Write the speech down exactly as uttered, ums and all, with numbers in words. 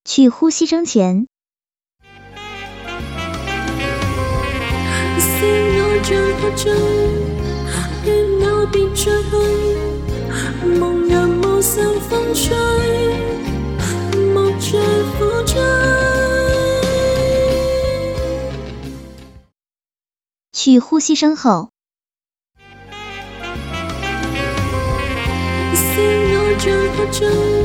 去呼吸声前。去呼吸声后。 像我像黑昼